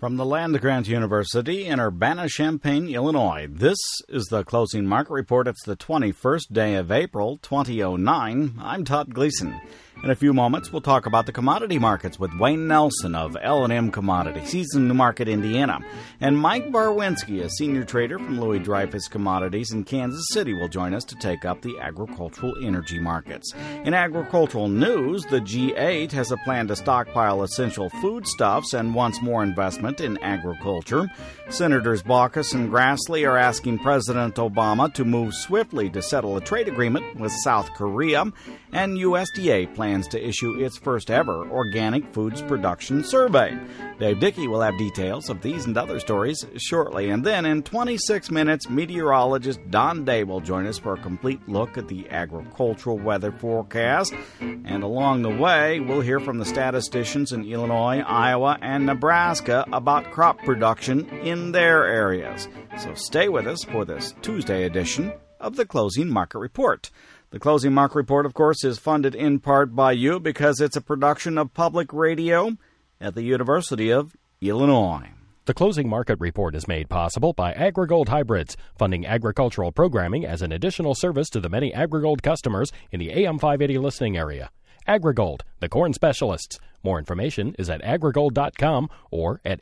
From the Land-Grant University in Urbana-Champaign, Illinois, this is the Closing Market Report. It's the 21st day of April, 2009. I'm Todd Gleason. In a few moments, we'll talk about the commodity markets with Wayne Nelson of L&M Commodities. He's in Newmarket, Indiana. And Mike Barwinski, a senior trader from Louis Dreyfus Commodities in Kansas City, will join us to take up the agricultural energy markets. In agricultural news, the G8 has a plan to stockpile essential foodstuffs and wants more investment in agriculture. Senators Baucus and Grassley are asking President Obama to move swiftly to settle a trade agreement with South Korea. And USDA plans to issue its first ever organic foods production survey. Dave Dickey will have details of these and other stories shortly. And then in 26 minutes, meteorologist Don Day will join us for a complete look at the agricultural weather forecast. And along the way, we'll hear from the statisticians in Illinois, Iowa, and Nebraska about crop production in their areas. So stay with us for this Tuesday edition of the Closing Market Report. The Closing Market Report, of course, is funded in part by you because it's a production of public radio at the University of Illinois. The Closing Market Report is made possible by AgriGold Hybrids, funding agricultural programming as an additional service to the many AgriGold customers in the AM 580 listening area. AgriGold, the corn specialists. More information is at agrigold.com or at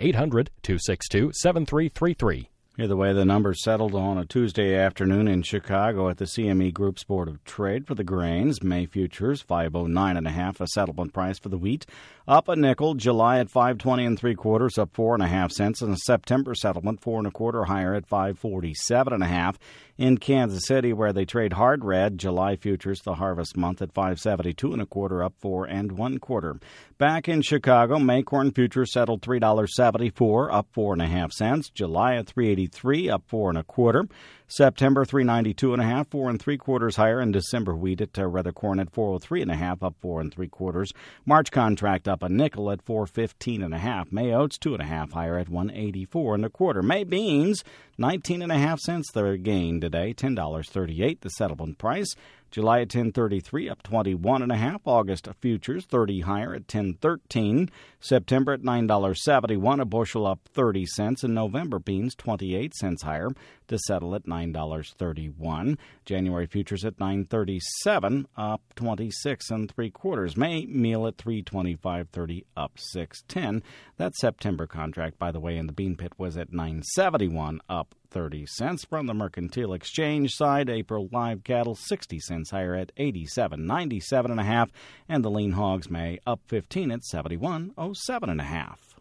800-262-7333. Hear the way the numbers settled on a Tuesday afternoon in Chicago at the CME Group's Board of Trade for the grains. May futures, 509.5, a settlement price for the wheat. Up a nickel. July at 520 3/4, up 4.5 cents. And a September settlement, 4 1/4 higher at 547.5. In Kansas City, where they trade hard red, July futures, the harvest month at 572 1/4, up 4 1/4. Back in Chicago, May corn futures settled $3.74, up 4.5 cents. July at 383, up 4 1/4. September 392.5, 4 3/4 higher, and December wheat at rather corn at 403.5, up 4 3/4. March contract up a nickel at 415.5. May oats 2.5 higher at 184 1/4. May beans 19.5 cents their gain today, $10.38 the settlement price. July at 10.33, up 21.5. August futures 30 higher at 10.13. September at $9.71, a bushel up 30 cents. And November beans 28 cents higher to settle at $9.31. January futures at 9.37, up 26 3/4. May meal at 325.30, up 6.10. That September contract, by the way, in the bean pit was at 9.71, up 30 cents. From the mercantile exchange side, April live cattle 60 cents higher at 87.97.5, and the lean hogs May up 15 at 71.07.5.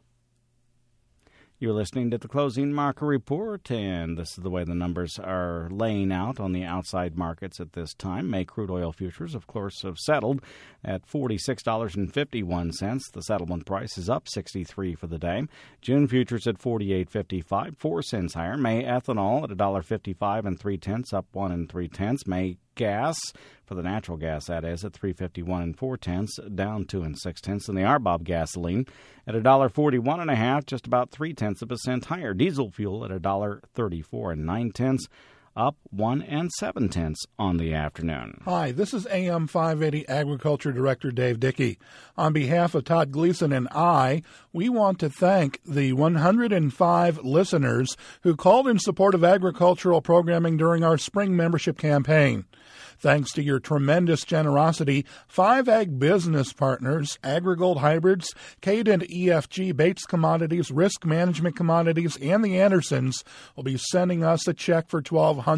You're listening to the Closing Market Report, and this is the way the numbers are laying out on the outside markets at this time. May crude oil futures, of course, have settled at $46.51. The settlement price is up 63 for the day. June futures at $48.55, 4 cents higher. May ethanol at $1.55 3/10, up 1 3/10. May gas, for the natural gas that is, at $3.51 4/10, down 2 6/10. And the RBOB gasoline at $1.41.5, just about 0.3% higher. Diesel fuel at $1.34 9/10, up 1 7/10 on the afternoon. Hi, this is AM 580 Agriculture Director Dave Dickey. On behalf of Todd Gleason and I, we want to thank the 105 listeners who called in support of agricultural programming during our spring membership campaign. Thanks to your tremendous generosity, 5 ag business partners, AgriGold Hybrids, Cadent EFG Bates Commodities, Risk Management Commodities, and the Andersons will be sending us a check for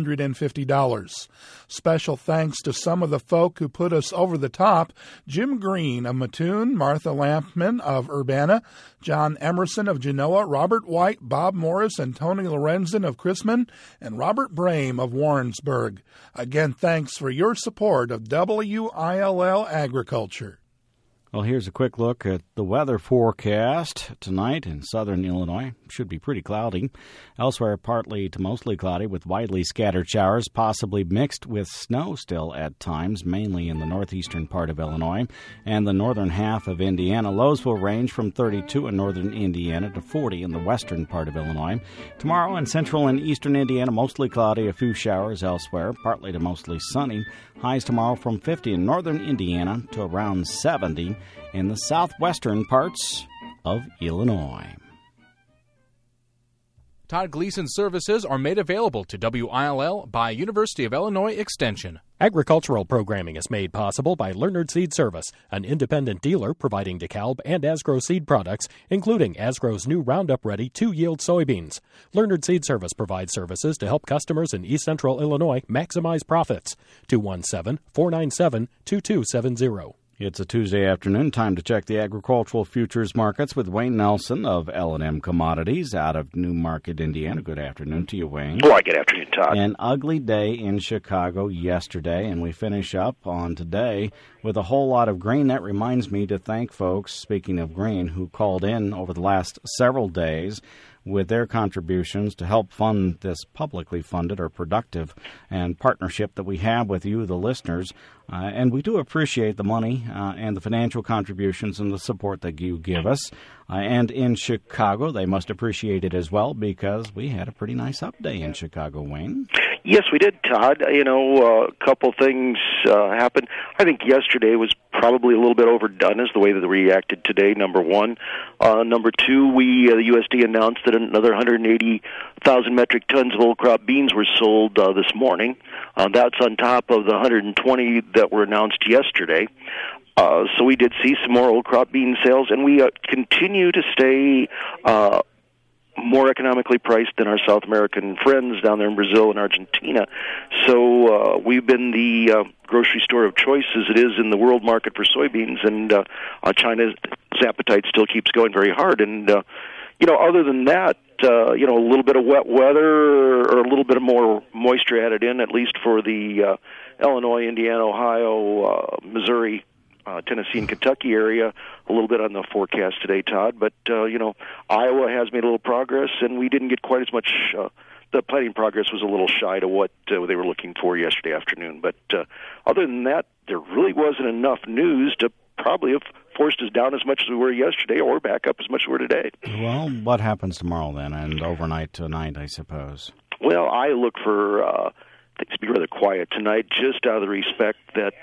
$1,250. Special thanks to some of the folk who put us over the top: Jim Green of Mattoon, Martha Lampman of Urbana, John Emerson of Genoa, Robert White, Bob Morris, and Tony Lorenzen of Chrisman, and Robert Brame of Warrensburg. Again, thanks for your support of WILL Agriculture. Well, here's a quick look at the weather forecast tonight in southern Illinois. Should be pretty cloudy. Elsewhere, partly to mostly cloudy with widely scattered showers, possibly mixed with snow still at times, mainly in the northeastern part of Illinois and the northern half of Indiana. Lows will range from 32 in northern Indiana to 40 in the western part of Illinois. Tomorrow in central and eastern Indiana, mostly cloudy, a few showers elsewhere, partly to mostly sunny. Highs tomorrow from 50 in northern Indiana to around 70 in the southwestern parts of Illinois. Todd Gleason's services are made available to WILL by University of Illinois Extension. Agricultural programming is made possible by Leonard Seed Service, an independent dealer providing DeKalb and Asgrow seed products, including Asgrow's new Roundup Ready 2-yield soybeans. Leonard Seed Service provides services to help customers in East Central Illinois maximize profits. 217-497-2270. It's a Tuesday afternoon. Time to check the agricultural futures markets with Wayne Nelson of L&M Commodities out of Newmarket, Indiana. Good afternoon to you, Wayne. Well, good afternoon, Todd. An ugly day in Chicago yesterday, and we finish up on today with a whole lot of grain. That reminds me to thank folks, speaking of grain, who called in over the last several days with their contributions to help fund this publicly funded or productive and partnership that we have with you, the listeners. And we do appreciate the money and the financial contributions and the support that you give us. And in Chicago, they must appreciate it as well, because we had a pretty nice up day in Chicago, Wayne. Yes, we did, Todd. A couple things happened. I think yesterday was probably a little bit overdone as the way that they reacted today, number one. Number two, the USDA announced that another 180,000 metric tons of old crop beans were sold this morning. That's on top of the 120 that were announced yesterday. So we did see some more old crop bean sales, and we continue to stay more economically priced than our South American friends down there in Brazil and Argentina. So we've been the grocery store of choice as it is in the world market for soybeans, and China's appetite still keeps going very hard. And, other than that, a little bit of wet weather or a little bit of more moisture added in, at least for the Illinois, Indiana, Ohio, Missouri, Tennessee and Kentucky area, a little bit on the forecast today, Todd. But, Iowa has made a little progress, and we didn't get quite as much. The planting progress was a little shy to what they were looking for yesterday afternoon. But other than that, there really wasn't enough news to probably have forced us down as much as we were yesterday or back up as much as we were today. Well, what happens tomorrow then, and overnight tonight, I suppose? Well, I look for things to be rather quiet tonight, just out of the respect that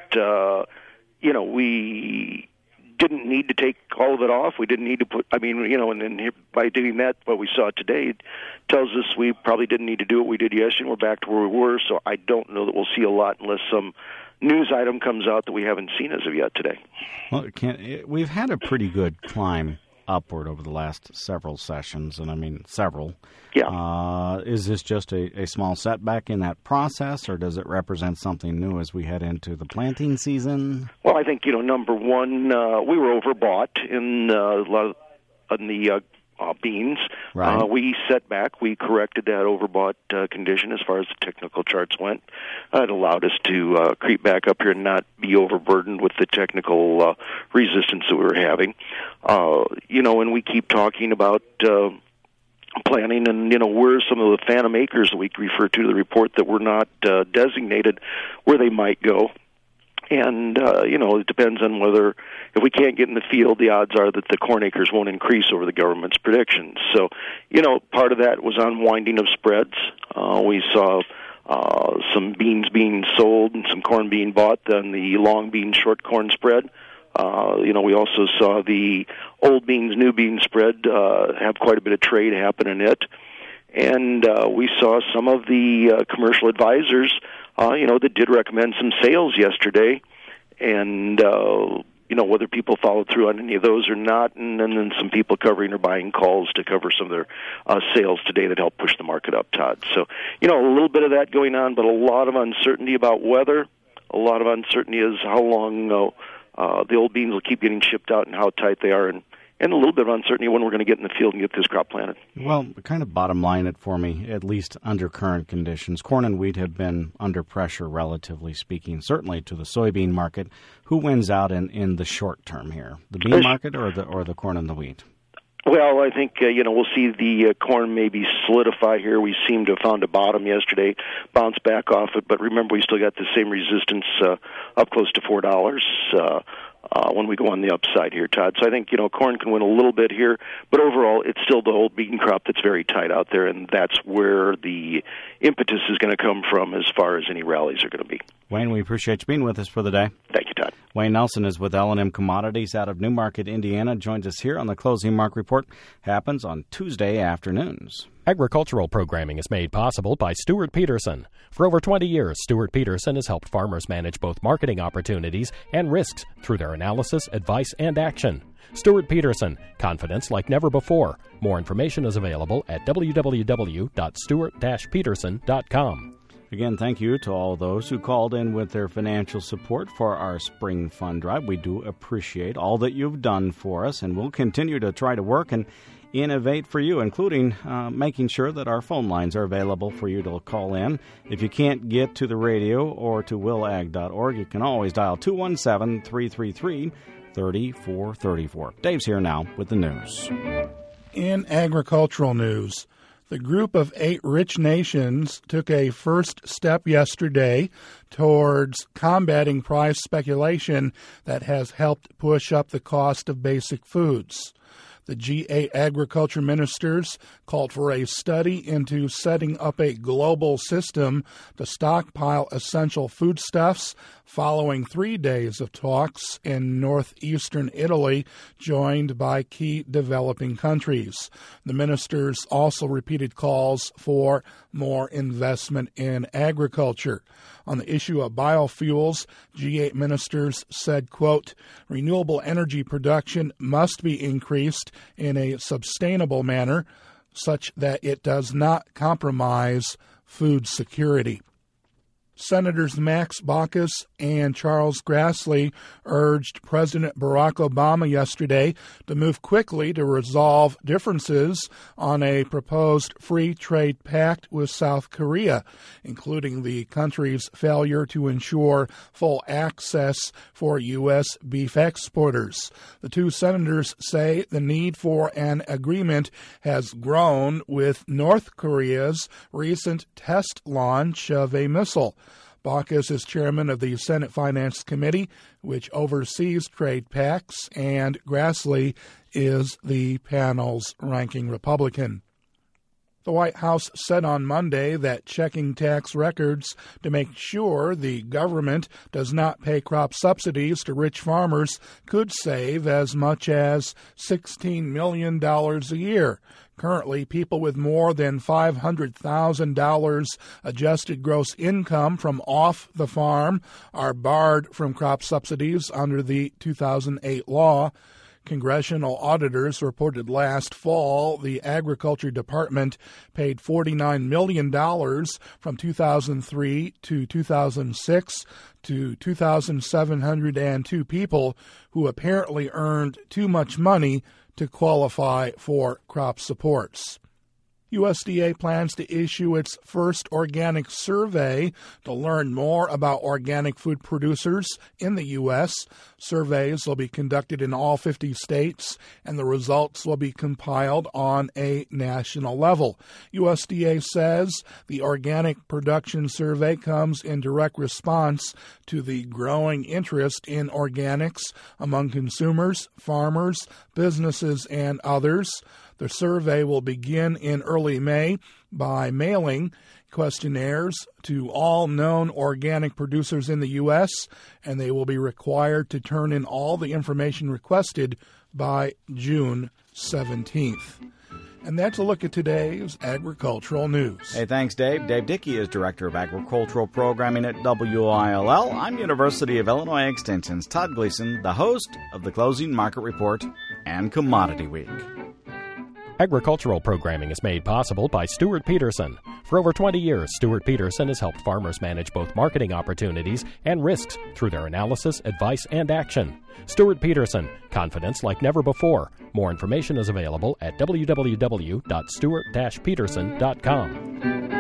we didn't need to take all of it off. We didn't need to put, and by doing that, what we saw today tells us we probably didn't need to do what we did yesterday, and we're back to where we were. So I don't know that we'll see a lot unless some news item comes out that we haven't seen as of yet today. Well, we've had a pretty good climb upward over the last several sessions, and I mean several. Yeah. Is this just a small setback in that process, or does it represent something new as we head into the planting season? Well, I think, number one, we were overbought in the beans. Right. We set back. We corrected that overbought condition as far as the technical charts went. It allowed us to creep back up here and not be overburdened with the technical resistance that we were having. And we keep talking about planning and, where some of the phantom acres that we refer to the report that were not designated, where they might go. And, it depends on whether, if we can't get in the field, the odds are that the corn acres won't increase over the government's predictions. So, part of that was unwinding of spreads. We saw some beans being sold and some corn being bought on the long bean short corn spread. We also saw the old beans, new bean spread have quite a bit of trade happen in it. And we saw some of the commercial advisors that did recommend some sales yesterday, and, whether people followed through on any of those or not, and then some people covering or buying calls to cover some of their sales today that helped push the market up, Todd. So, a little bit of that going on, but a lot of uncertainty about weather, a lot of uncertainty is how long the old beans will keep getting shipped out and how tight they are, and a little bit of uncertainty when we're going to get in the field and get this crop planted. Well, kind of bottom line it for me, at least under current conditions. Corn and wheat have been under pressure, relatively speaking, certainly to the soybean market. Who wins out in the short term here, the bean market or the corn and the wheat? Well, I think, we'll see the corn maybe solidify here. We seem to have found a bottom yesterday, bounce back off it, but remember we still got the same resistance up close to $4 when we go on the upside here, Todd. So I think, corn can win a little bit here, but overall it's still the old bean crop that's very tight out there, and that's where the impetus is going to come from as far as any rallies are going to be. Wayne, we appreciate you being with us for the day. Thank you, Todd. Wayne Nelson is with L&M Commodities out of Newmarket, Indiana. Joins us here on the Closing Mark Report. Happens on Tuesday afternoons. Agricultural programming is made possible by Stuart Peterson. For over 20 years, Stuart Peterson has helped farmers manage both marketing opportunities and risks through their analysis, advice, and action. Stuart Peterson, confidence like never before. More information is available at www.stuart-peterson.com. Again, thank you to all those who called in with their financial support for our spring fund drive. We do appreciate all that you've done for us, and we'll continue to try to work and innovate for you, including making sure that our phone lines are available for you to call in. If you can't get to the radio or to willag.org, you can always dial 217-333-3434. Dave's here now with the news. In agricultural news, the group of 8 rich nations took a first step yesterday towards combating price speculation that has helped push up the cost of basic foods. The G8 agriculture ministers called for a study into setting up a global system to stockpile essential foodstuffs following 3 days of talks in northeastern Italy, joined by key developing countries. The ministers also repeated calls for more investment in agriculture. On the issue of biofuels, G8 ministers said, quote, renewable energy production must be increased in a sustainable manner such that it does not compromise food security. Senators Max Baucus and Charles Grassley urged President Barack Obama yesterday to move quickly to resolve differences on a proposed free trade pact with South Korea, including the country's failure to ensure full access for U.S. beef exporters. The two senators say the need for an agreement has grown with North Korea's recent test launch of a missile. Baucus is chairman of the Senate Finance Committee, which oversees trade pacts, and Grassley is the panel's ranking Republican. The White House said on Monday that checking tax records to make sure the government does not pay crop subsidies to rich farmers could save as much as $16 million a year. Currently, people with more than $500,000 adjusted gross income from off the farm are barred from crop subsidies under the 2008 law. Congressional auditors reported last fall the Agriculture Department paid $49 million from 2003 to 2006 to 2,702 people who apparently earned too much money to qualify for crop supports. USDA plans to issue its first organic survey to learn more about organic food producers in the U.S. Surveys will be conducted in all 50 states, and the results will be compiled on a national level. USDA says the organic production survey comes in direct response to the growing interest in organics among consumers, farmers, businesses, and others. The survey will begin in early May by mailing questionnaires to all known organic producers in the U.S., and they will be required to turn in all the information requested by June 17th. And that's a look at today's agricultural news. Hey, thanks, Dave. Dave Dickey is Director of Agricultural Programming at WILL. I'm University of Illinois Extension's Todd Gleason, the host of the Closing Market Report and Commodity Week. Agricultural programming is made possible by Stuart Peterson. For over 20 years, Stuart Peterson has helped farmers manage both marketing opportunities and risks through their analysis, advice, and action. Stuart Peterson, confidence like never before. More information is available at www.stuart-peterson.com.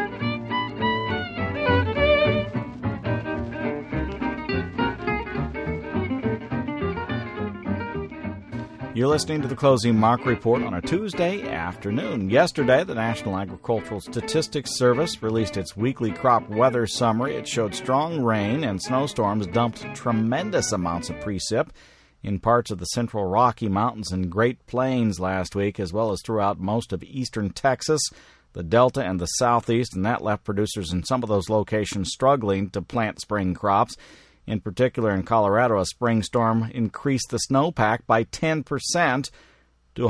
You're listening to the Closing Mark Report on a Tuesday afternoon. Yesterday, the National Agricultural Statistics Service released its weekly crop weather summary. It showed strong rain and snowstorms dumped tremendous amounts of precip in parts of the central Rocky Mountains and Great Plains last week, as well as throughout most of eastern Texas. the Delta and the Southeast, and that left producers in some of those locations struggling to plant spring crops. In particular, in Colorado, a spring storm increased the snowpack by 10% to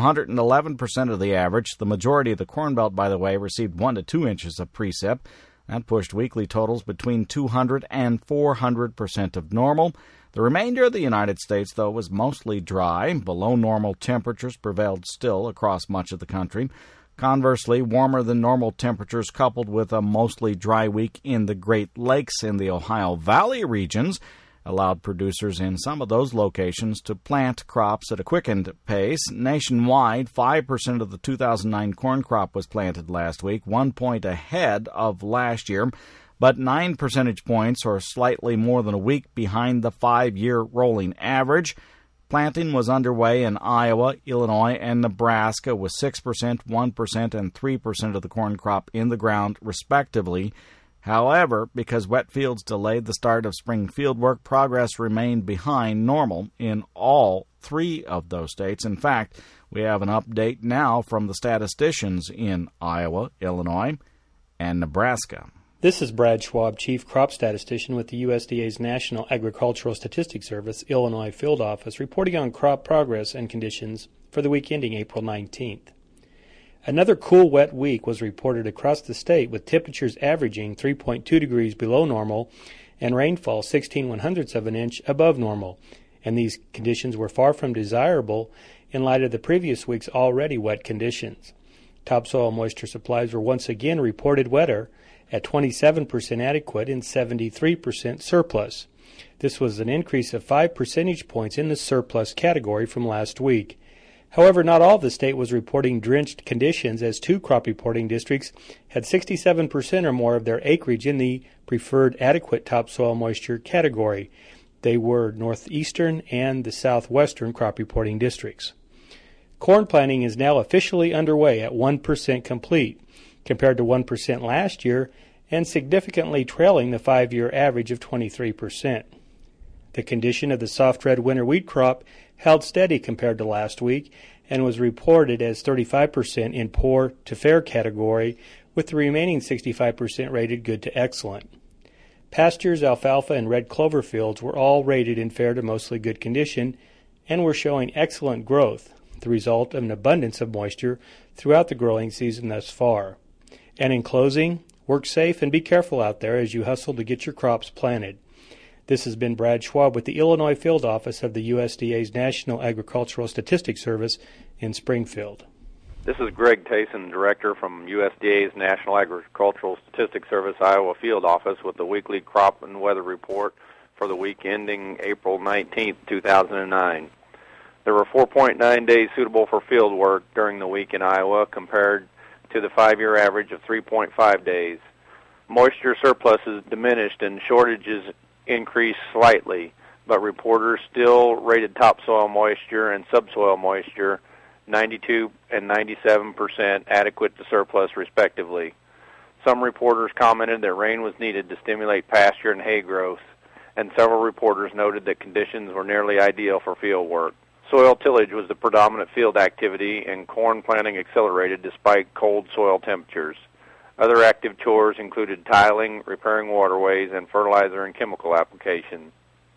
111% of the average. The majority of the Corn Belt, by the way, received 1 to 2 inches of precip. That pushed weekly totals between 200 and 400% of normal. The remainder of the United States, though, was mostly dry. Below normal temperatures prevailed still across much of the country. Conversely, warmer than normal temperatures coupled with a mostly dry week in the Great Lakes and the Ohio Valley regions allowed producers in some of those locations to plant crops at a quickened pace. Nationwide, 5% of the 2009 corn crop was planted last week, 1 point ahead of last year, but 9 percentage points, or slightly more than a week, behind the 5-year rolling average. Planting was underway in Iowa, Illinois, and Nebraska with 6%, 1%, and 3% of the corn crop in the ground, respectively. However, because wet fields delayed the start of spring field work, progress remained behind normal in all 3 of those states. In fact, we have an update now from the statisticians in Iowa, Illinois, and Nebraska. This is Brad Schwab, Chief Crop Statistician with the USDA's National Agricultural Statistics Service, Illinois Field Office, reporting on crop progress and conditions for the week ending April 19th. Another cool, wet week was reported across the state, with temperatures averaging 3.2 degrees below normal and rainfall 16/100ths of an inch above normal, and these conditions were far from desirable in light of the previous week's already wet conditions. Topsoil moisture supplies were once again reported wetter, at 27% adequate and 73% surplus. This was an increase of 5 percentage points in the surplus category from last week. However, not all of the state was reporting drenched conditions, as 2 crop reporting districts had 67% or more of their acreage in the preferred adequate topsoil moisture category. They were northeastern and the southwestern crop reporting districts. Corn planting is now officially underway at 1% complete, compared to 1% last year, and significantly trailing the 5-year average of 23%. The condition of the soft red winter wheat crop held steady compared to last week and was reported as 35% in poor to fair category, with the remaining 65% rated good to excellent. Pastures, alfalfa, and red clover fields were all rated in fair to mostly good condition and were showing excellent growth, the result of an abundance of moisture throughout the growing season thus far. And in closing, work safe and be careful out there as you hustle to get your crops planted. This has been Brad Schwab with the Illinois Field Office of the USDA's National Agricultural Statistics Service in Springfield. This is Greg Tayson, Director from USDA's National Agricultural Statistics Service Iowa Field Office, with the weekly crop and weather report for the week ending April 19, 2009. There were 4.9 days suitable for field work during the week in Iowa, compared to the 5-year average of 3.5 days. Moisture surpluses diminished and shortages increased slightly, but reporters still rated topsoil moisture and subsoil moisture 92 and 97% adequate to surplus, respectively. Some reporters commented that rain was needed to stimulate pasture and hay growth, and several reporters noted that conditions were nearly ideal for field work. Soil tillage was the predominant field activity, and corn planting accelerated despite cold soil temperatures. Other active chores included tiling, repairing waterways, and fertilizer and chemical application.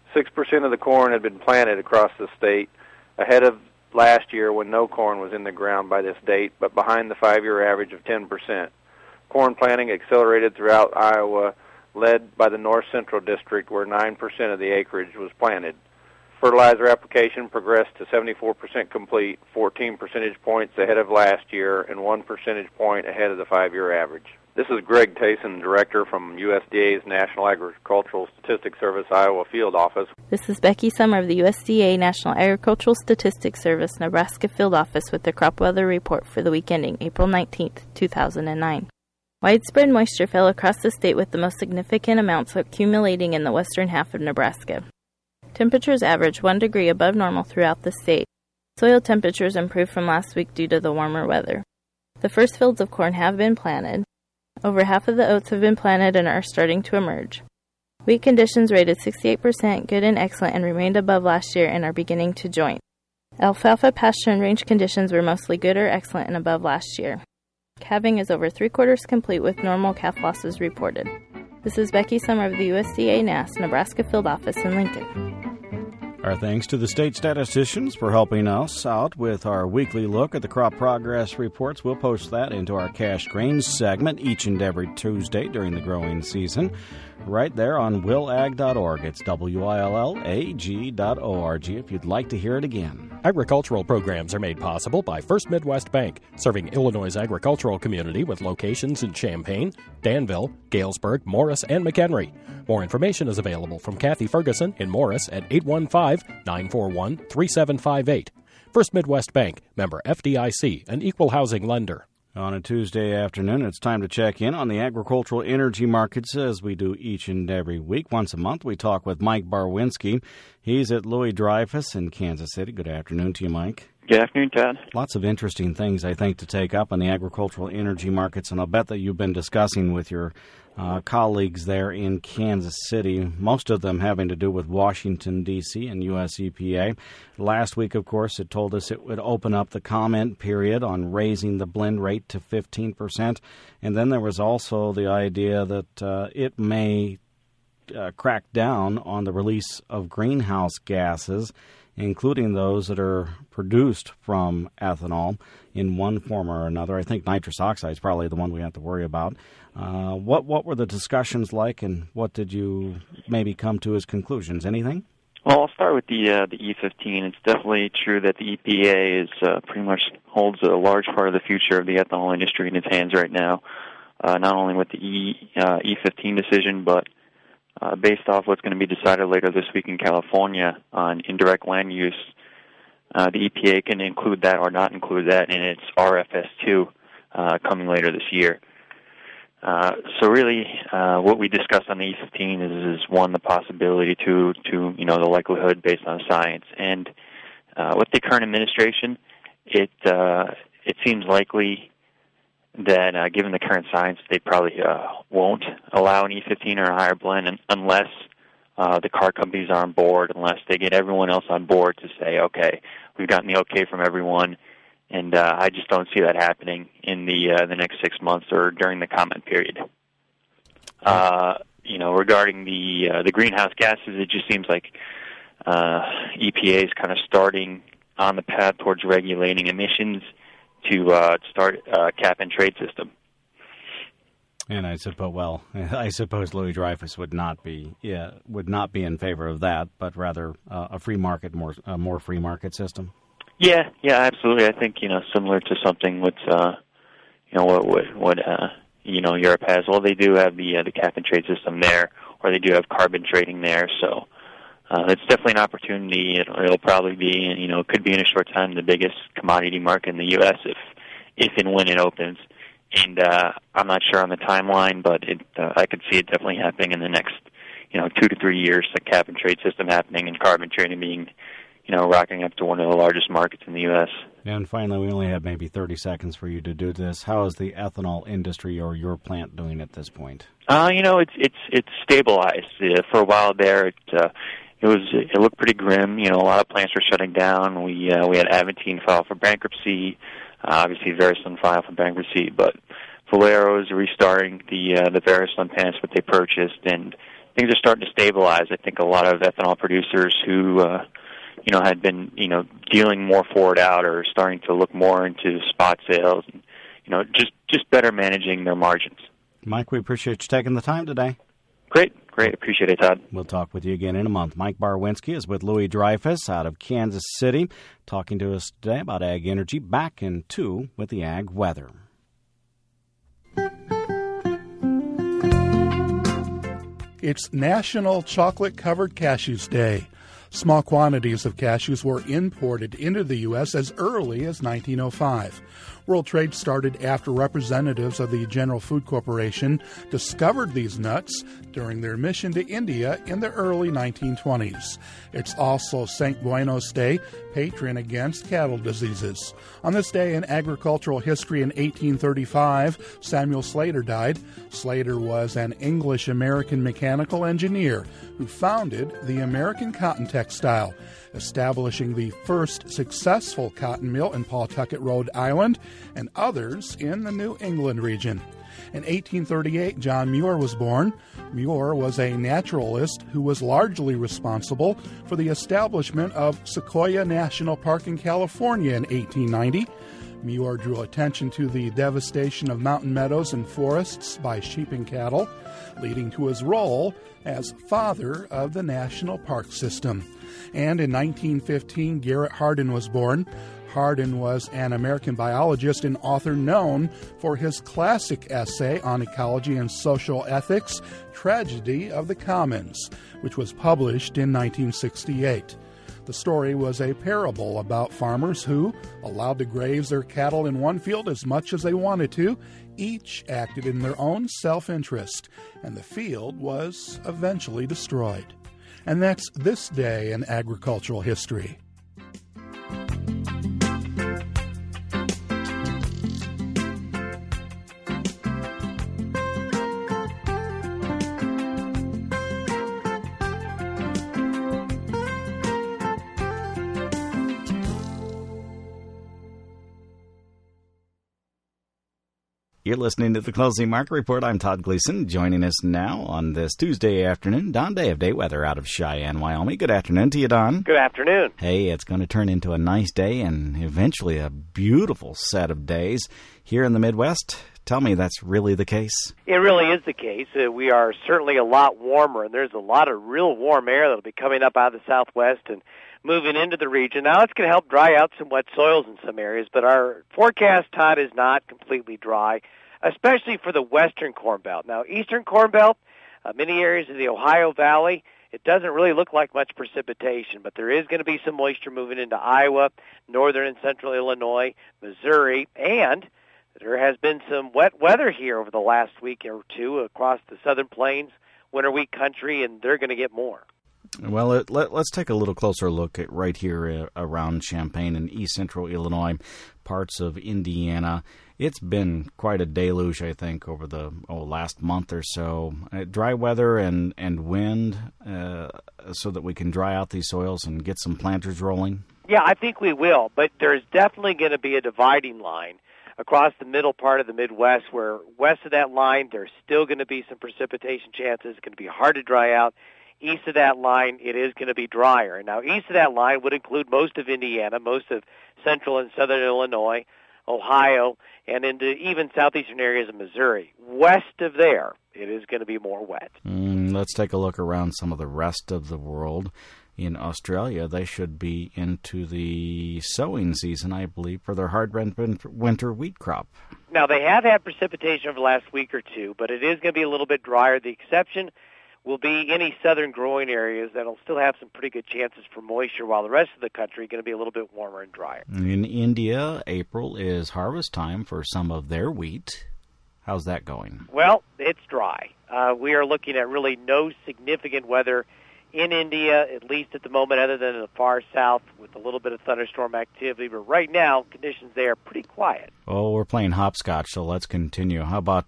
6% of the corn had been planted across the state, ahead of last year when no corn was in the ground by this date, but behind the 5-year average of 10%. Corn planting accelerated throughout Iowa, led by the North Central District, where 9% of the acreage was planted. Fertilizer application progressed to 74% complete, 14 percentage points ahead of last year, and 1 percentage point ahead of the 5-year average. This is Greg Tayson, Director from USDA's National Agricultural Statistics Service Iowa Field Office. This is Becky Summer of the USDA National Agricultural Statistics Service Nebraska Field Office with the crop weather report for the week ending April 19th, 2009. Widespread moisture fell across the state, with the most significant amounts accumulating in the western half of Nebraska. Temperatures averaged 1 degree above normal throughout the state. Soil temperatures improved from last week due to the warmer weather. The first fields of corn have been planted. Over half of the oats have been planted and are starting to emerge. Wheat conditions rated 68% good and excellent and remained above last year and are beginning to joint. Alfalfa pasture and range conditions were mostly good or excellent and above last year. Calving is over 3/4 complete with normal calf losses reported. This is Becky Summer of the USDA NASS Nebraska Field Office in Lincoln. Our thanks to the state statisticians for helping us out with our weekly look at the crop progress reports. We'll post that into our Cash Grains segment each and every Tuesday during the growing season, right there on willag.org. It's willag.org if you'd like to hear it again. Agricultural programs are made possible by First Midwest Bank, serving Illinois' agricultural community with locations in Champaign, Danville, Galesburg, Morris, and McHenry. More information is available from Kathy Ferguson in Morris at 815-941-3758. First Midwest Bank, member FDIC, an equal housing lender. On a Tuesday afternoon, it's time to check in on the agricultural energy markets as we do each and every week. Once a month, we talk with Mike Barwinski. He's at Louis Dreyfus in Kansas City. Good afternoon to you, Mike. Good afternoon, Todd. Lots of interesting things, I think, to take up on the agricultural energy markets, and I'll bet that you've been discussing with your colleagues there in Kansas City, most of them having to do with Washington, D.C. and U.S. EPA. Last week, of course, it told us it would open up the comment period on raising the blend rate to 15%, and then there was also the idea that it may crack down on the release of greenhouse gases, including those that are produced from ethanol in one form or another. I think nitrous oxide is probably the one we have to worry about. What were the discussions like, and what did you maybe come to as conclusions? Anything? Well, I'll start with the E15. It's definitely true that the EPA is pretty much holds a large part of the future of the ethanol industry in its hands right now, not only with the E15 decision, but based off what's going to be decided later this week in California on indirect land use. The EPA can include that or not include that in its RFS2 coming later this year. So really, what we discussed on the E15 is one, the possibility, to the likelihood based on science. And with the current administration, it seems likely that given the current science, they probably won't allow an E15 or a higher blend unless the car companies are on board, unless they get everyone else on board to say, okay, we've gotten the okay from everyone. And I just don't see that happening in the next 6 months or during the comment period. Regarding the greenhouse gases, it just seems like EPA is kind of starting on the path towards regulating emissions to start a cap-and-trade system. And I suppose Louis Dreyfus would not be in favor of that, but rather a free market, more free market system. Yeah, absolutely. I think similar to something with what Europe has. Well, they do have the cap and trade system there, or they do have carbon trading there. So it's definitely an opportunity. It'll probably be, could be in a short time the biggest commodity market in the U.S. if and when it opens. And I'm not sure on the timeline, but I could see it definitely happening in the next 2 to 3 years. The cap and trade system happening and carbon trading being rocking up to one of the largest markets in the U.S. And finally, we only have maybe 30 seconds for you to do this. How is the ethanol industry or your plant doing at this point? It's stabilized. For a while there, it looked pretty grim. A lot of plants were shutting down. We had Aventine file for bankruptcy. Obviously, Verisland filed for bankruptcy, but Valero is restarting the Verisland plants that they purchased, and things are starting to stabilize. I think a lot of ethanol producers who had been, dealing more forward out or starting to look more into spot sales and, just better managing their margins. Mike, we appreciate you taking the time today. Great. Appreciate it, Todd. We'll talk with you again in a month. Mike Barwinski is with Louis Dreyfus out of Kansas City, talking to us today about ag energy. Back in 2 with the ag weather. It's National Chocolate-Covered Cashews Day. Small quantities of cashews were imported into the U.S. as early as 1905. World trade started after representatives of the General Food Corporation discovered these nuts during their mission to India in the early 1920s. It's also St. Buenos Day, patron against cattle diseases. On this day in agricultural history in 1835, Samuel Slater died. Slater was an English-American mechanical engineer who founded the American cotton textile, establishing the first successful cotton mill in Pawtucket, Rhode Island, and others in the New England region. In 1838, John Muir was born. Muir was a naturalist who was largely responsible for the establishment of Sequoia National Park in California in 1890. Muir drew attention to the devastation of mountain meadows and forests by sheep and cattle, leading to his role as father of the national park system. And in 1915, Garrett Hardin was born. Hardin was an American biologist and author known for his classic essay on ecology and social ethics, Tragedy of the Commons, which was published in 1968. The story was a parable about farmers who, allowed to graze their cattle in one field as much as they wanted to, each acted in their own self-interest, and the field was eventually destroyed. And that's this day in agricultural history. You're listening to the Closing Market Report. I'm Todd Gleason. Joining us now on this Tuesday afternoon, Don Day of Day Weather out of Cheyenne, Wyoming. Good afternoon to you, Don. Good afternoon. Hey, it's going to turn into a nice day and eventually a beautiful set of days here in the Midwest. Tell me that's really the case. It really is the case. We are certainly a lot warmer, and there's a lot of real warm air that will be coming up out of the southwest and moving into the region. Now, it's going to help dry out some wet soils in some areas, but our forecast, Todd, is not completely dry, especially for the western Corn Belt. Now, eastern Corn Belt, many areas of the Ohio Valley, it doesn't really look like much precipitation, but there is going to be some moisture moving into Iowa, northern and central Illinois, Missouri, and there has been some wet weather here over the last week or two across the southern plains, winter wheat country, and they're going to get more. Well, let's take a little closer look at right here around Champaign and east central Illinois, parts of Indiana. It's been quite a deluge, I think, over the last month or so. Dry weather and wind so that we can dry out these soils and get some planters rolling? Yeah, I think we will, but there's definitely going to be a dividing line across the middle part of the Midwest, where west of that line there's still going to be some precipitation chances. It's going to be hard to dry out. East of that line, it is going to be drier. Now, east of that line would include most of Indiana, most of central and southern Illinois, Ohio, and into even southeastern areas of Missouri. West of there, it is going to be more wet. Let's take a look around some of the rest of the world. In Australia, they should be into the sowing season, I believe, for their hard winter wheat crop. Now, they have had precipitation over the last week or two, but it is going to be a little bit drier. The exception will be any southern growing areas that will still have some pretty good chances for moisture, while the rest of the country is going to be a little bit warmer and drier. In India, April is harvest time for some of their wheat. How's that going? Well, it's dry. We are looking at really no significant weather in India, at least at the moment, other than in the far south with a little bit of thunderstorm activity. But right now, conditions there are pretty quiet. Oh, we're playing hopscotch, so let's continue. How about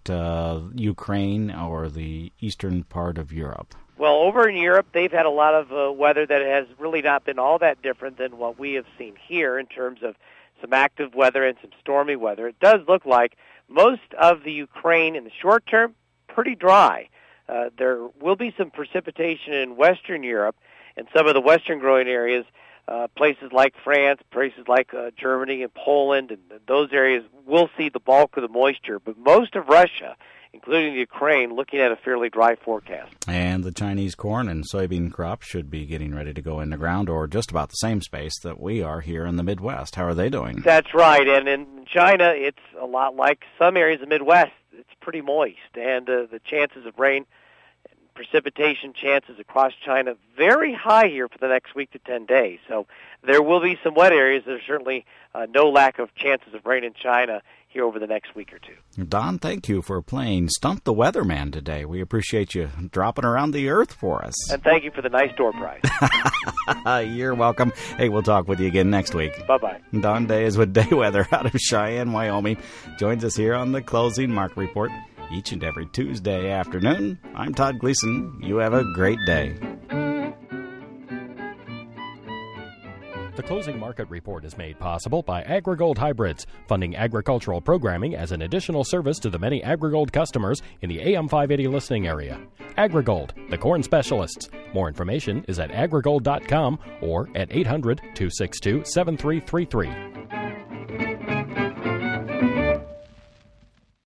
Ukraine or the eastern part of Europe? Well, over in Europe, they've had a lot of weather that has really not been all that different than what we have seen here in terms of some active weather and some stormy weather. It does look like most of the Ukraine in the short term, pretty dry. There will be some precipitation in Western Europe and some of the western growing areas, places like France, places like Germany and Poland, and those areas will see the bulk of the moisture. But most of Russia, including the Ukraine, looking at a fairly dry forecast. And the Chinese corn and soybean crop should be getting ready to go in the ground, or just about the same space that we are here in the Midwest. How are they doing? That's right. And in China, it's a lot like some areas of the Midwest. It's pretty moist, and the chances of rain and precipitation chances across China very high here for the next week to 10 days. So there will be some wet areas. There's certainly no lack of chances of rain in China here over the next week or two. Don, thank you for playing Stump the Weatherman today. We appreciate you dropping around the earth for us. And thank you for the nice door prize. You're welcome. Hey, we'll talk with you again next week. Bye-bye. Don Day is with Day Weather out of Cheyenne, Wyoming. Joins us here on the Closing Market Report each and every Tuesday afternoon. I'm Todd Gleason. You have a great day. The Closing Market Report is made possible by AgriGold Hybrids, funding agricultural programming as an additional service to the many AgriGold customers in the AM 580 listening area. AgriGold, the corn specialists. More information is at agrigold.com or at 800-262-7333.